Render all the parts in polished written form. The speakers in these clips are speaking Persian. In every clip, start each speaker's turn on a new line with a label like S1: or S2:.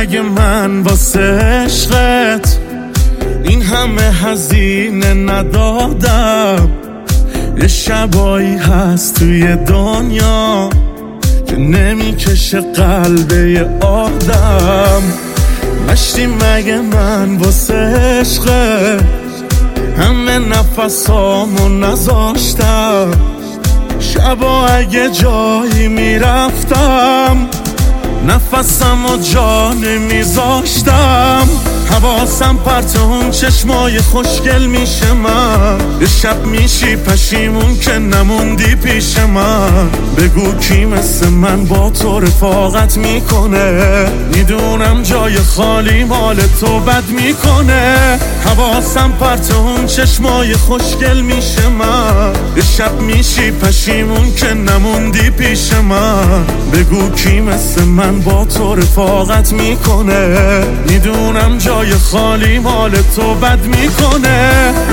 S1: مگه من واسه عشقت این همه هزینه ندادم؟ یه شبایی هست توی دنیا که نمیکشه قلب یه آدم. مشتی مگه من واسه عشقت همه نفسامو نذاشتم؟ شبا اگه جایی میرفتم نفسم و جا نمیذاشتم. حواسم پرت اون چشمای خوشگل میشه من. یه شب میشی پشیمون که نموندی پیش من. بگو کی مثل من با تو رفاقت میکنه؟ میدونم جای خالی مال تو بد میکنه. حواسم پرت اون چشمای خوشگل میشه من. یه شب میشی پشیمون که نموندی پیش من. بگو کی مثل من با تو رفاقت میکنه؟ میدونم جای خالی مال تو بد میکنه.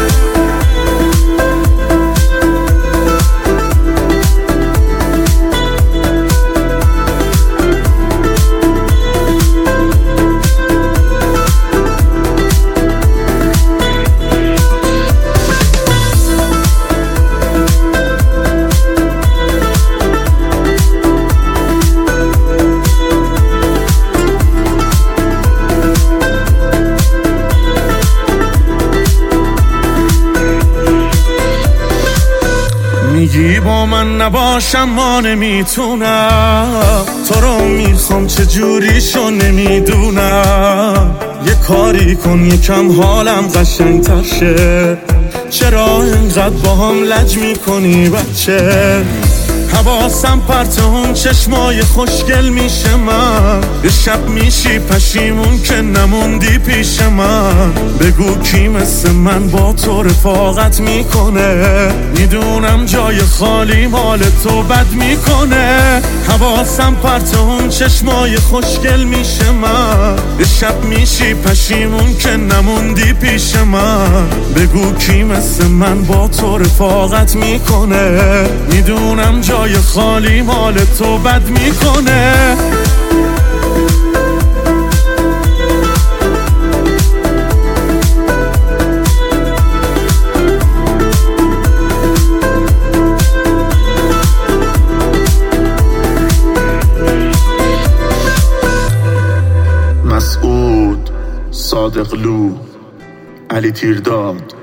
S1: میگی با من نباشم ما نمیتونم. تو رو میخوام چجوریشو نمیدونم. یه کاری کن یکم حالم قشنگ‌تر شه. چرا اینقدر با هم لج میکنی بچه؟ حواسم پرت اون چشمای خوشگل میشه من. یه شب میشی پشیمون که نموندی پیش من. بگو کی مثل من با تو رفاقت میکنه؟ میدونم جای خالی مال تو بد میکنه. حواسم پرت اون چشمای خوشگل میشه من. یه شب میشی پشیمون که نموندی پیش من. بگو کی مثل من با تو رفاقت میکنه؟ میدونم جای خالی مال تو بد میکنه.
S2: مسعود صادقلو، علی تیرداد.